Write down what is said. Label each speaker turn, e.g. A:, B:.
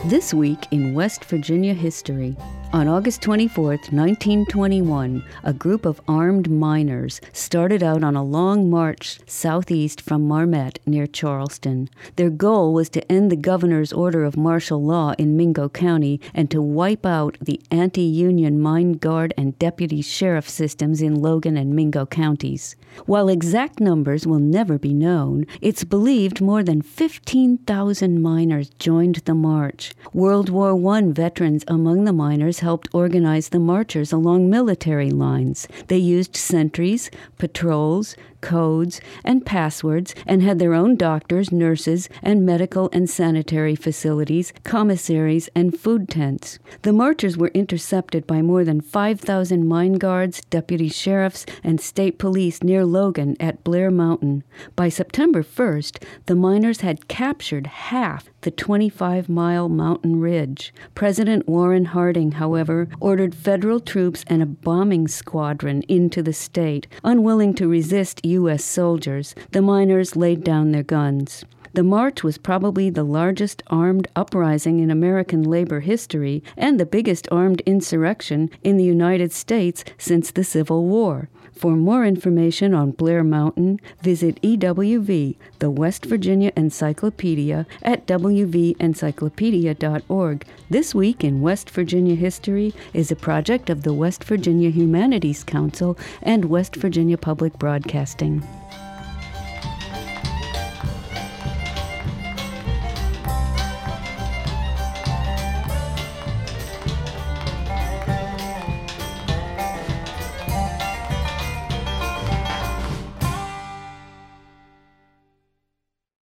A: This week in West Virginia history. On August 24, 1921, a group of armed miners started out on a long march southeast from Marmet near Charleston. Their goal was to end the governor's order of martial law in Mingo County and to wipe out the anti-union mine guard and deputy sheriff systems in Logan and Mingo counties. While exact numbers will never be known, it's believed more than 15,000 miners joined the march. World War I veterans among the miners helped organize the marchers along military lines. They used sentries, patrols, codes, and passwords, and had their own doctors, nurses, and medical and sanitary facilities, commissaries, and food tents. The marchers were intercepted by more than 5,000 mine guards, deputy sheriffs, and state police near Logan at Blair Mountain. By September 1st, the miners had captured half the 25-mile mountain ridge. President Warren Harding, however, ordered federal troops and a bombing squadron into the state. Unwilling to resist U.S. soldiers, the miners laid down their guns. The march was probably the largest armed uprising in American labor history and the biggest armed insurrection in the United States since the Civil War. For more information on Blair Mountain, visit EWV, the West Virginia Encyclopedia, at wvencyclopedia.org. This Week in West Virginia History is a project of the West Virginia Humanities Council and West Virginia Public Broadcasting.